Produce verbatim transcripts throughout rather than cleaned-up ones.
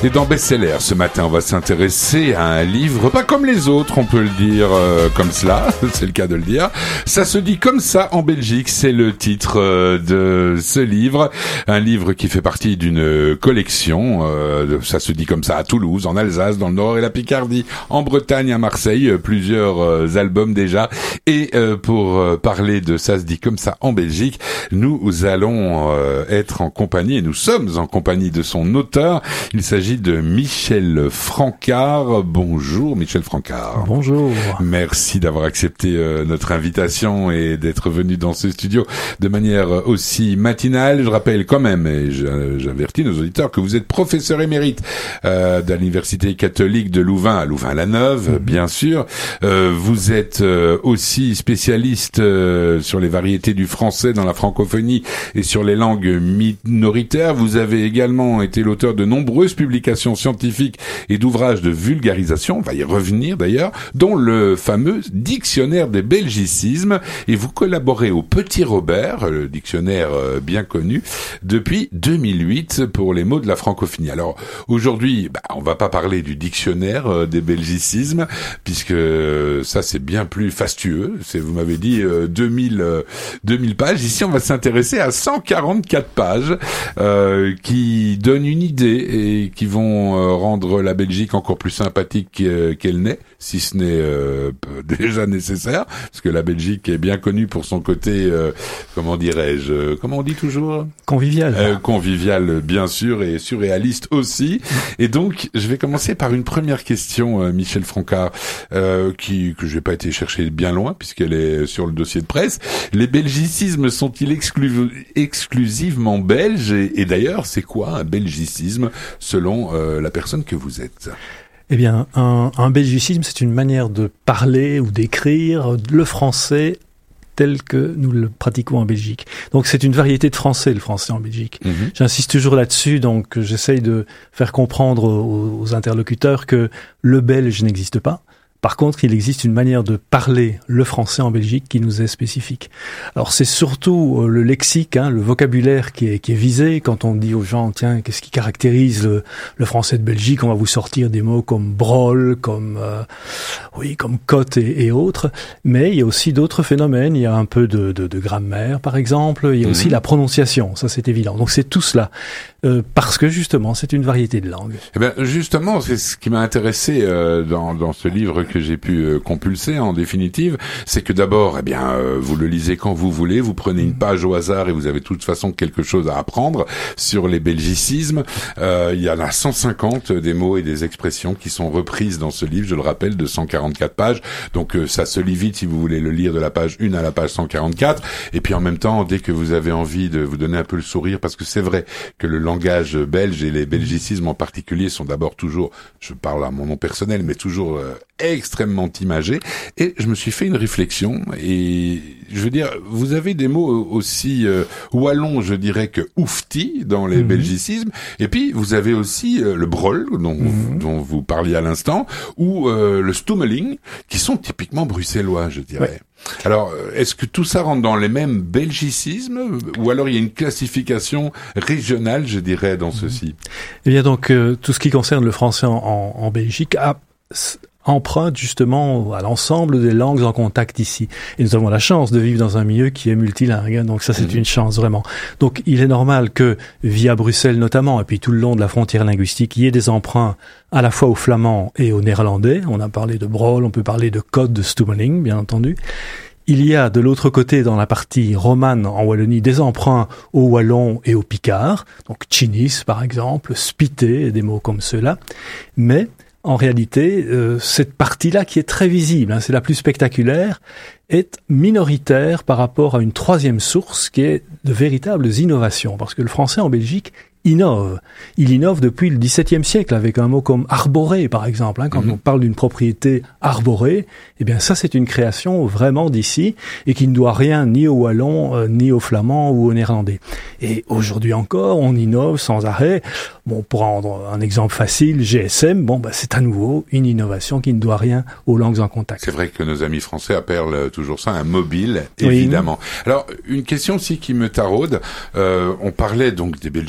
Et dans Best-Seller, ce matin, on va s'intéresser à un livre, pas comme les autres, on peut le dire euh, comme cela, c'est le cas de le dire. Ça se dit comme ça en Belgique, c'est le titre euh, de ce livre. Un livre qui fait partie d'une collection, euh, ça se dit comme ça à Toulouse, en Alsace, dans le Nord et la Picardie, en Bretagne, à Marseille, plusieurs euh, albums déjà. Et euh, pour euh, parler de Ça se dit comme ça en Belgique, nous allons euh, être en compagnie, et nous sommes en compagnie de son auteur. Il s'agit de Michel Francard. Bonjour Michel Francard. Bonjour. Merci d'avoir accepté euh, notre invitation et d'être venu dans ce studio de manière aussi matinale. Je rappelle quand même, et j'avertis nos auditeurs, que vous êtes professeur émérite euh, de l'Université catholique de Louvain, à Louvain-la-Neuve, mmh. bien sûr. Euh, vous êtes euh, aussi spécialiste euh, sur les variétés du français dans la francophonie et sur les langues minoritaires. Vous avez également été l'auteur de nombreuses publications scientifiques et d'ouvrages de vulgarisation, on va y revenir d'ailleurs, dont le fameux dictionnaire des belgicismes, et vous collaborez au Petit Robert, le dictionnaire euh, bien connu, depuis deux mille huit pour les mots de la francophonie. Alors aujourd'hui, bah, on va pas parler du dictionnaire euh, des belgicismes, puisque euh, ça c'est bien plus fastueux, c'est, vous m'avez dit euh, deux mille, euh, deux mille pages. Ici on va s'intéresser à cent quarante-quatre pages euh, qui donnent une idée et qui vont euh, rendre la Belgique encore plus sympathique euh, qu'elle n'est, si ce n'est euh, déjà nécessaire, parce que la Belgique est bien connue pour son côté, euh, comment dirais-je, comment on dit toujours ? Convivial. Euh, convivial, bien sûr, et surréaliste aussi. Et donc, je vais commencer par une première question, euh, Michel Francard, euh, qui que je n'ai pas été chercher bien loin, puisqu'elle est sur le dossier de presse. Les belgicismes sont-ils exclu- exclusivement belges ? Et, et d'ailleurs, c'est quoi un belgicisme, selon euh, la personne que vous êtes ? Eh bien, un, un belgicisme, c'est une manière de parler ou d'écrire le français tel que nous le pratiquons en Belgique. Donc c'est une variété de français, le français en Belgique. Mmh. J'insiste toujours là-dessus, donc j'essaye de faire comprendre aux, aux interlocuteurs que le belge n'existe pas. Par contre, il existe une manière de parler le français en Belgique qui nous est spécifique. Alors c'est surtout le lexique, hein, le vocabulaire qui est, qui est visé. Quand on dit aux gens, tiens, qu'est-ce qui caractérise le, le français de Belgique, on va vous sortir des mots comme brol, comme euh, oui, comme cote et, et autres. Mais il y a aussi d'autres phénomènes. Il y a un peu de, de, de grammaire, par exemple. Il y a mmh. aussi la prononciation. Ça, c'est évident. Donc c'est tout cela. Euh, parce que justement, c'est une variété de langues. Eh ben, justement, c'est ce qui m'a intéressé euh, dans, dans ce livre que j'ai pu euh, compulser en définitive, c'est que d'abord, eh bien, euh, vous le lisez quand vous voulez, vous prenez une page au hasard et vous avez de toute façon quelque chose à apprendre sur les belgicismes. Euh, il y en a cent cinquante des mots et des expressions qui sont reprises dans ce livre, je le rappelle, de cent quarante-quatre pages. Donc euh, ça se lit vite si vous voulez le lire de la page un à la page cent quarante-quatre. Et puis en même temps, dès que vous avez envie de vous donner un peu le sourire, parce que c'est vrai que le langage belge et les belgicismes en particulier sont d'abord toujours, je parle à mon nom personnel, mais toujours euh, extrêmement imagés. Et je me suis fait une réflexion et je veux dire, vous avez des mots aussi euh, wallons, je dirais, que oufti dans les mmh. belgicismes. Et puis vous avez aussi euh, le brol dont, mmh. dont vous parliez à l'instant, ou euh, le stummeling, qui sont typiquement bruxellois, je dirais. Ouais. Alors, est-ce que tout ça rentre dans les mêmes belgicismes ou alors il y a une classification régionale, je dirais, dans ceci ? Eh bien donc, euh, tout ce qui concerne le français en, en, en Belgique a emprunte justement à l'ensemble des langues en contact ici. Et nous avons la chance de vivre dans un milieu qui est multilingue, hein, donc ça c'est mmh. une chance vraiment. Donc il est normal que via Bruxelles notamment, et puis tout le long de la frontière linguistique, il y ait des emprunts à la fois au flamand et au néerlandais. On a parlé de brol, on peut parler de code, de stummeling, bien entendu. Il y a de l'autre côté, dans la partie romane en Wallonie, des emprunts au wallon et au picard, donc chinis par exemple, spité, des mots comme ceux-là. Mais en réalité, euh, cette partie-là qui est très visible, hein, c'est la plus spectaculaire, est minoritaire par rapport à une troisième source qui est de véritables innovations. Parce que le français en Belgique innove. Il innove depuis le dix-septième siècle avec un mot comme arboré, par exemple. Hein, quand mmh. on parle d'une propriété arborée, eh bien ça c'est une création vraiment d'ici et qui ne doit rien ni au wallon, euh, ni au flamand ou au néerlandais. Et aujourd'hui encore, on innove sans arrêt. Bon, pour prendre un exemple facile, G S M, bon, bah, c'est à nouveau une innovation qui ne doit rien aux langues en contact. C'est vrai que nos amis français appellent toujours ça un mobile, évidemment. Oui. Alors, une question aussi qui me taraude. Euh, on parlait donc des belgicismes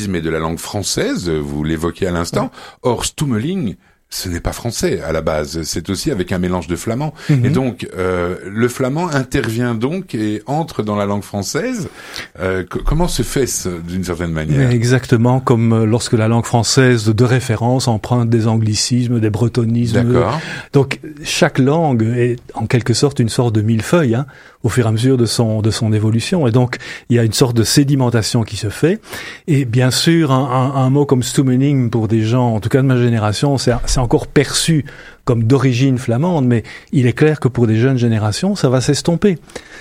belgicisme est de la langue française, vous l'évoquiez à l'instant. Ouais. Or, Stummeling, ce n'est pas français à la base, c'est aussi avec un mélange de flamand. Mm-hmm. Et donc, euh, le flamand intervient donc et entre dans la langue française. Euh, c- comment se fait-ce d'une certaine manière ? Mais exactement comme lorsque la langue française de référence emprunte des anglicismes, des bretonnismes. D'accord. Donc, chaque langue est en quelque sorte une sorte de millefeuille, hein, au fur et à mesure de son de son évolution. Et donc, il y a une sorte de sédimentation qui se fait. Et bien sûr, un, un, un mot comme Stummeling, pour des gens, en tout cas de ma génération, c'est, c'est encore perçu comme d'origine flamande, mais il est clair que pour des jeunes générations, ça va s'estomper.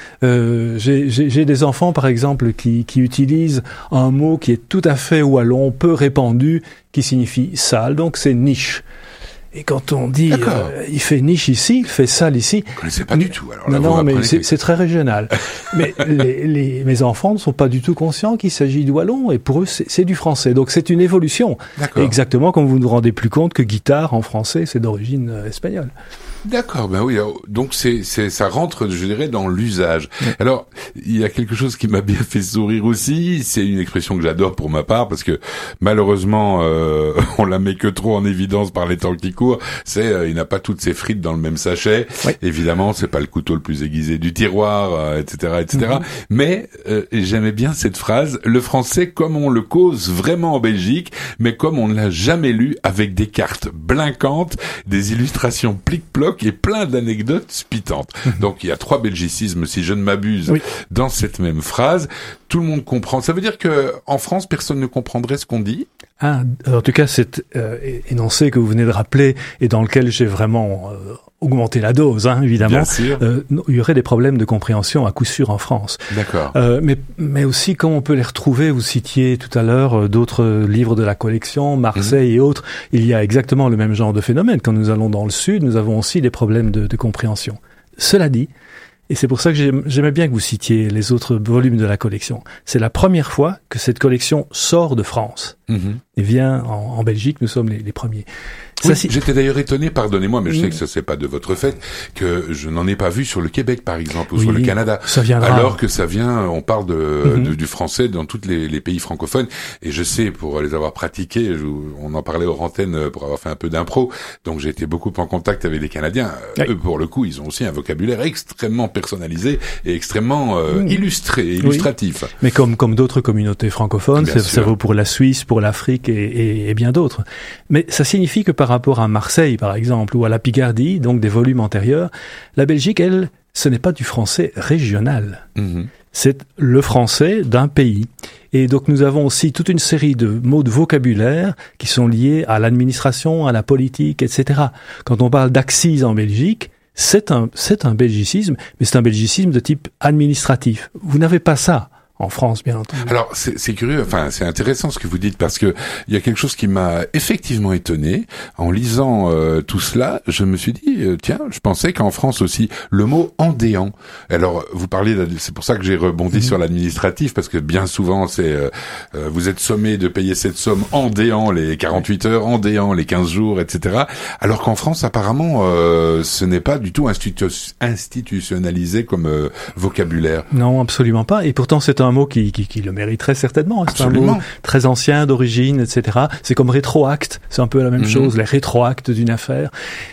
Euh, j'ai, j'ai, j'ai des enfants, par exemple, qui, qui utilisent un mot qui est tout à fait wallon, peu répandu, qui signifie sale, donc c'est niche. Et quand on dit euh, il fait niche ici, il fait sale ici. Je ne connaissais pas du tout. Alors là, non, vous mais c'est, que... c'est très régional. Mais les, les, mes enfants ne sont pas du tout conscients qu'il s'agit du wallon, et pour eux, c'est, c'est du français. Donc c'est une évolution. D'accord. Exactement comme vous ne vous rendez plus compte que guitare en français, c'est d'origine euh, espagnole. D'accord, ben oui, donc c'est, c'est, ça rentre, je dirais, dans l'usage. Oui. Alors, il y a quelque chose qui m'a bien fait sourire aussi, c'est une expression que j'adore pour ma part, parce que malheureusement, euh, on la met que trop en évidence par les temps qui courent, c'est, euh, il n'a pas toutes ses frites dans le même sachet. Oui. Évidemment, c'est pas le couteau le plus aiguisé du tiroir, euh, et cetera, et cetera. Mm-hmm. Mais euh, j'aimais bien cette phrase, le français comme on le cause vraiment en Belgique, mais comme on ne l'a jamais lu, avec des cartes blinquantes, des illustrations plic-ploc, et plein d'anecdotes spitantes. Donc il y a trois belgicismes, si je ne m'abuse, oui. dans cette même phrase. Tout le monde comprend. Ça veut dire que en France, personne ne comprendrait ce qu'on dit ? Ah, en tout cas, cet euh, énoncé que vous venez de rappeler et dans lequel j'ai vraiment euh, augmenté la dose, hein, évidemment. Bien sûr. Euh, il y aurait des problèmes de compréhension à coup sûr en France. D'accord. Euh, mais, mais aussi, comme on peut les retrouver, vous citiez tout à l'heure euh, d'autres livres de la collection, Marseille mmh. et autres, il y a exactement le même genre de phénomène. Quand nous allons dans le sud, nous avons aussi des problèmes de, de compréhension. Cela dit, et c'est pour ça que j'aimais bien que vous citiez les autres volumes de la collection. C'est la première fois que cette collection sort de France mmh. et vient en, en Belgique. Nous sommes les, les premiers. Oui, ça, si... J'étais d'ailleurs étonné, pardonnez-moi, mais je sais que ça c'est pas de votre fait, que je n'en ai pas vu sur le Québec, par exemple, ou oui, sur le Canada. Ça viendra. Alors que ça vient, on parle de, mm-hmm. de du français dans tous les, les pays francophones. Et je sais, pour les avoir pratiqués, je, on en parlait hors antenne pour avoir fait un peu d'impro. Donc j'ai été beaucoup en contact avec les Canadiens. Oui. Eux, pour le coup, ils ont aussi un vocabulaire extrêmement personnalisé et extrêmement euh, mm. illustré, et illustratif. Oui. Mais comme comme d'autres communautés francophones, ça, ça vaut pour la Suisse, pour l'Afrique et, et, et bien d'autres. Mais ça signifie que par rapport à Marseille, par exemple, ou à la Picardie, donc des volumes antérieurs, la Belgique, elle, ce n'est pas du français régional. Mmh. C'est le français d'un pays. Et donc nous avons aussi toute une série de mots de vocabulaire qui sont liés à l'administration, à la politique, et cetera. Quand on parle d'axis en Belgique, c'est un, c'est un belgicisme, mais c'est un belgicisme de type administratif. Vous n'avez pas ça en France, bien entendu. Alors, c'est, c'est curieux, enfin, c'est intéressant ce que vous dites, parce que il y a quelque chose qui m'a effectivement étonné. En lisant euh, tout cela, je me suis dit, euh, tiens, je pensais qu'en France aussi, le mot endéant. Alors, vous parliez, c'est pour ça que j'ai rebondi mmh. sur l'administratif, parce que bien souvent, c'est, euh, euh, vous êtes sommé de payer cette somme endéant les quarante-huit heures, endéant les quinze jours, et cetera. Alors qu'en France, apparemment, euh, ce n'est pas du tout institu- institutionnalisé comme euh, vocabulaire. Non, absolument pas. Et pourtant, c'est un un mot qui, qui, qui le mériterait certainement. C'est Absolument. un mot très ancien, d'origine, et cetera. C'est comme rétroacte. C'est un peu la même mmh. chose, les rétroactes d'une affaire.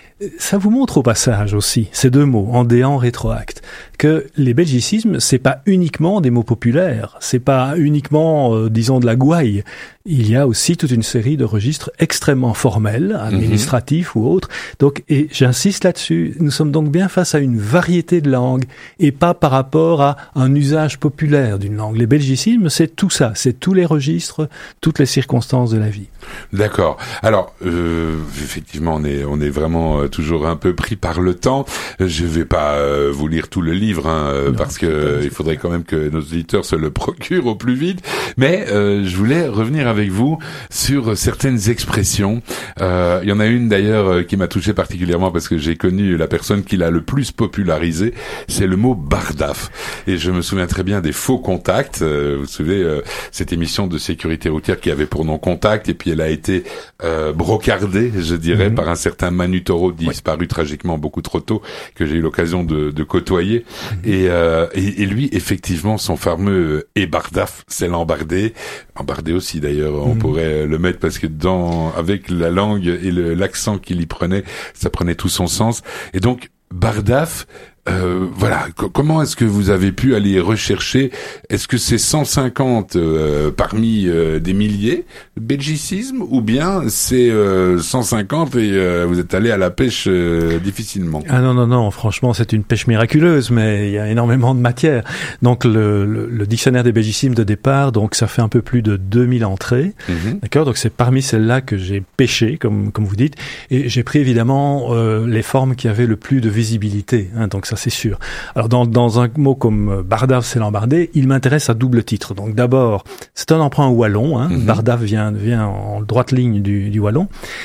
Ça vous montre au passage aussi, ces deux mots, endéant, rétroacte, que les belgicismes, c'est pas uniquement des mots populaires, c'est pas uniquement, euh, disons, de la gouaille. Il y a aussi toute une série de registres extrêmement formels, administratifs mmh. ou autres. Donc, et j'insiste là-dessus, nous sommes donc bien face à une variété de langues et pas par rapport à un usage populaire d'une langue. Les belgicismes, c'est tout ça, c'est tous les registres, toutes les circonstances de la vie. D'accord. Alors, euh, effectivement, on est, on est vraiment euh, toujours un peu pris par le temps. Je vais pas euh, vous lire tout le livre, hein, euh, parce que euh, il faudrait quand même que nos auditeurs se le procurent au plus vite. Mais euh, je voulais revenir avec vous sur certaines expressions. Euh, il y en a une d'ailleurs qui m'a touché particulièrement parce que j'ai connu la personne qui l'a le plus popularisé. C'est le mot bardaf. Et je me souviens très bien des faux contacts. Euh, vous vous souvenez euh, cette émission de sécurité routière qui avait pour nom Contact, et puis elle a été euh, brocardée, je dirais, mmh. par un certain Manu Toro, disparu oui. tragiquement beaucoup trop tôt, que j'ai eu l'occasion de, de côtoyer. Mmh. Et, euh, et, et lui, effectivement, son fameux « et bardaf », c'est l'embardé, embardé aussi d'ailleurs, d'ailleurs, on mmh. pourrait le mettre parce que dans avec la langue et le, l'accent qu'il y prenait, ça prenait tout son sens. Et donc Bardaf, euh, voilà, C- comment est-ce que vous avez pu aller rechercher? Est-ce que c'est cent cinquante euh, parmi euh, des milliers de belgicismes, ou bien c'est euh, cent cinquante et euh, vous êtes allé à la pêche euh, difficilement? Ah non, non, non, franchement, c'est une pêche miraculeuse, mais il y a énormément de matière. Donc, le, le, le dictionnaire des belgicismes de départ, donc ça fait un peu plus de deux mille entrées, mm-hmm. d'accord? Donc, c'est parmi celles-là que j'ai pêché, comme, comme vous dites, et j'ai pris évidemment euh, les formes qui avaient le plus de visibilité, hein, donc ça c'est sûr. Alors dans, dans un mot comme Bardaf, c'est l'embardé, il m'intéresse à double titre. Donc d'abord, c'est un emprunt wallon, hein. Mm-hmm. Bardaf vient, vient en droite ligne du, du wallon.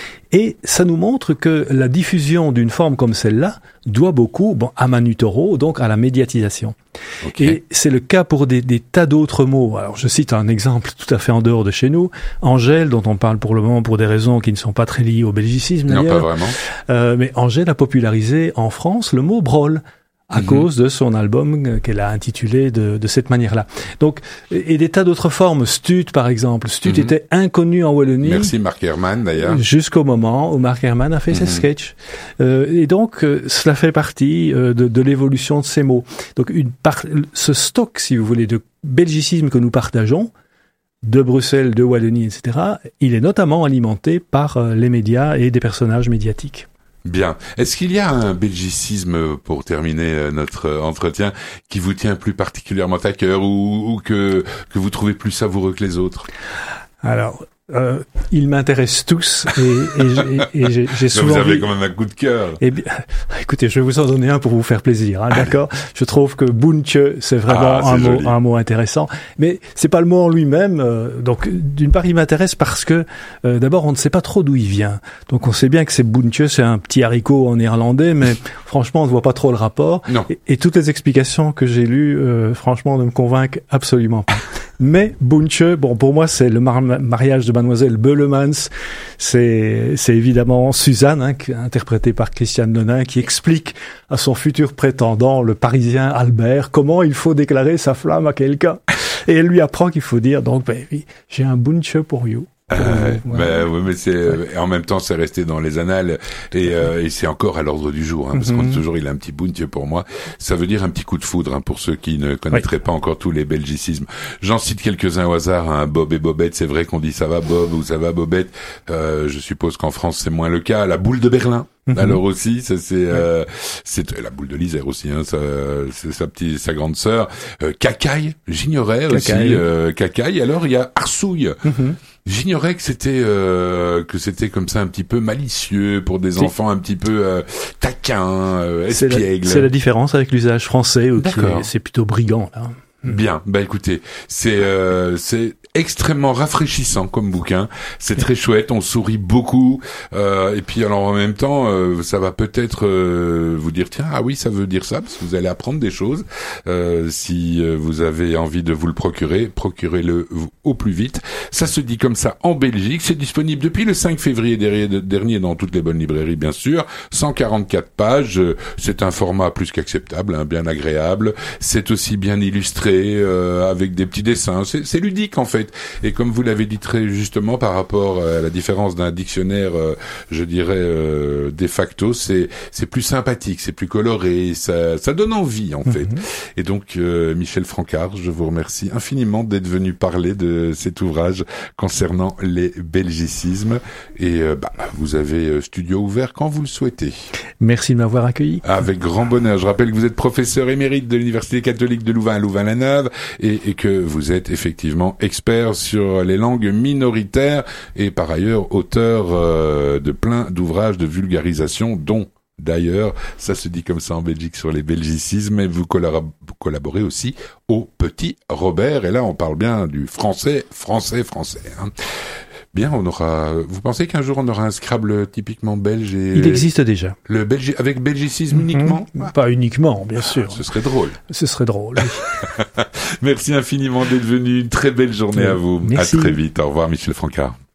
Et ça nous montre que la diffusion d'une forme comme celle-là doit beaucoup bon, à Manu Toro, donc à la médiatisation. Okay. Et c'est le cas pour des, des tas d'autres mots. Alors je cite un exemple tout à fait en dehors de chez nous. Angèle, dont on parle pour le moment pour des raisons qui ne sont pas très liées au belgicisme. Non, d'ailleurs. pas vraiment. Euh, mais Angèle a popularisé en France le mot brol, à mm-hmm. cause de son album qu'elle a intitulé de, de cette manière-là. Donc, et des tas d'autres formes. Stut, par exemple. Stut mm-hmm. était inconnu en Wallonie. Merci Marc Herman, d'ailleurs. Jusqu'au moment où Marc Herman a fait mm-hmm. ses sketchs. Euh, et donc, euh, cela fait partie euh, de, de l'évolution de ces mots. Donc, une part, ce stock, si vous voulez, de belgicisme que nous partageons, de Bruxelles, de Wallonie, et cetera, il est notamment alimenté par euh, les médias et des personnages médiatiques. Bien. Est-ce qu'il y a un belgicisme, pour terminer notre entretien, qui vous tient plus particulièrement à cœur, ou, ou que, que vous trouvez plus savoureux que les autres? Alors, euh, ils m'intéressent tous, et, et, et, et j'ai, j'ai souvent... Vous avez dit... quand même un coup de cœur. Eh bien, écoutez, je vais vous en donner un pour vous faire plaisir, hein, d'accord? Je trouve que Buntje, c'est vraiment ah, c'est un, mot, un mot intéressant, mais c'est pas le mot en lui-même. Euh, donc, d'une part, il m'intéresse parce que, euh, d'abord, on ne sait pas trop d'où il vient. Donc, on sait bien que c'est Buntje, c'est un petit haricot en néerlandais, mais franchement, on ne voit pas trop le rapport. Non. Et, et toutes les explications que j'ai lues, euh, franchement, ne me convainquent absolument pas. Mais Buntje, bon, pour moi, c'est le mar- mariage de Mademoiselle Beulemans. C'est, c'est évidemment Suzanne, hein, interprétée par Christiane Nonin, qui explique à son futur prétendant, le Parisien Albert, comment il faut déclarer sa flamme à quelqu'un. Et elle lui apprend qu'il faut dire, donc, ben oui, j'ai un Buntje pour you. Euh, ouais. mais, ouais, mais c'est ouais. En même temps c'est resté dans les annales et, euh, et c'est encore à l'ordre du jour, hein, parce mm-hmm. qu'on dit toujours il a un petit Buntje pour moi. Ça veut dire un petit coup de foudre, hein, pour ceux qui ne connaîtraient oui. pas encore tous les belgicismes. J'en cite quelques-uns au hasard, hein, Bob et Bobette. C'est vrai qu'on dit ça va Bob ou ça va Bobette. Euh, je suppose qu'en France c'est moins le cas. La boule de Berlin. Mm-hmm. Alors aussi, ça c'est, euh, c'est la boule de l'Isère aussi, hein, ça, c'est sa petite, sa grande sœur. Euh, Cacaille, j'ignorais Cacaille. aussi. Euh, Cacaille. Alors il y a Arsouille. Mm-hmm. J'ignorais que c'était euh, que c'était comme ça un petit peu malicieux pour des si. enfants un petit peu euh, taquins, euh, espiègles. C'est la, c'est la différence avec l'usage français où c'est, c'est plutôt brigand là. Bien, bah écoutez, c'est euh, c'est extrêmement rafraîchissant comme bouquin, c'est très chouette, on sourit beaucoup, euh, et puis alors en même temps, euh, ça va peut-être euh, vous dire tiens, ah oui, ça veut dire ça, parce que vous allez apprendre des choses. Euh, si vous avez envie de vous le procurer, procurez-le au plus vite. Ça se dit comme ça en Belgique, c'est disponible depuis le cinq février dernier dans toutes les bonnes librairies, bien sûr. cent quarante-quatre pages, c'est un format plus qu'acceptable, hein, bien agréable. C'est aussi bien illustré, euh, avec des petits dessins. C'est, c'est ludique en fait. Et comme vous l'avez dit très justement par rapport à la différence d'un dictionnaire, euh, je dirais euh, de facto, c'est c'est plus sympathique, c'est plus coloré, ça ça donne envie en fait. Mm-hmm. Et donc euh, Michel Francard, je vous remercie infiniment d'être venu parler de cet ouvrage concernant les belgicismes. Et euh, bah, vous avez studio ouvert quand vous le souhaitez. Merci de m'avoir accueilli. Avec grand bonheur. Je rappelle que vous êtes professeur émérite de l'Université catholique de Louvain à Louvain-la-Neuve et, et que vous êtes effectivement expert sur les langues minoritaires et par ailleurs auteur euh, de plein d'ouvrages de vulgarisation, dont d'ailleurs, ça se dit comme ça en Belgique sur les belgicismes, et vous collaborez aussi au Petit Robert, et là on parle bien du français, français, français. Hein. Bien, on aura. Vous pensez qu'un jour on aura un Scrabble typiquement belge et il existe déjà. Le belgi avec belgicisme mm-hmm. uniquement. Ah. Pas uniquement, bien sûr. Ah, ce serait drôle. Ce serait drôle. Oui. Merci infiniment d'être venu. Une très belle journée oui. à vous. Merci. À très vite. Au revoir, Michel Francard.